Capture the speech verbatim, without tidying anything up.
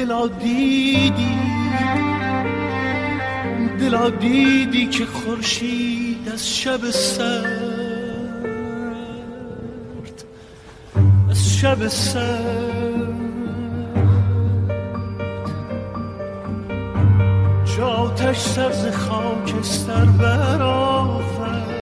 دلا دیدی دلا دیدی که خورشید از شب سرد از شب سرد جا آتش سر ز خاکستر برآورد